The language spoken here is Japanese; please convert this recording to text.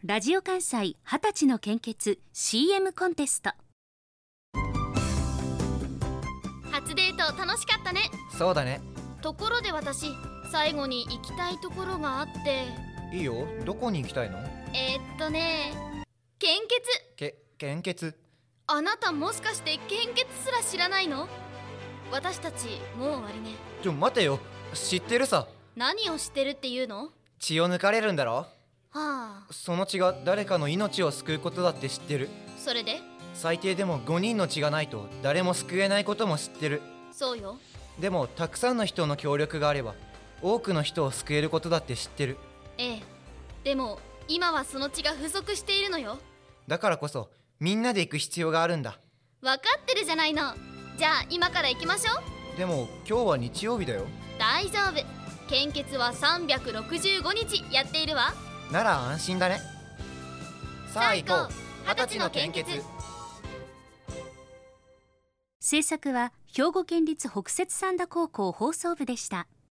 ラジオ関西20歳の献血 CM コンテスト。 初デート楽しかったね。 そうだね。 ところで私、最後に行きたいところがあって。 いいよ、どこに行きたいの？ 献血。 献血？ あなたもしかして献血すら知らないの？私たちもう終わりね。 待てよ、知ってるさ。 何を知ってるっていうの？ 血を抜かれるんだろ？ はあ。 その血が誰かの命を救うことだって知ってる。 それで？ 最低でも5人の血がないと誰も救えないことも知ってる。 そうよ。 でもたくさんの人の協力があれば多くの人を救えることだって知ってる。 ええ。でも今はその血が不足しているのよ。 だからこそみんなで行く必要があるんだ。 分かってるじゃないの。じゃあ今から行きましょう。 でも今日は日曜日だよ。 大丈夫。献血は365日やっているわ。 なら安心だね。さあ行こう、20歳の献血。 制作は兵庫県立北摂三田高校放送部でした。